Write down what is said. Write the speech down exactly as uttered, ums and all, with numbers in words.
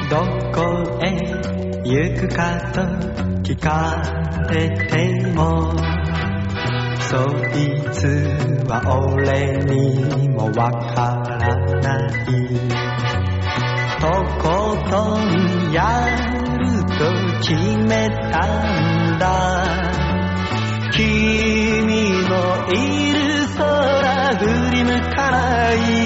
どこへ行くかと聞かれても、そいつは俺にもわからない。とことんやると決めたんだ。君のいる空振り向かない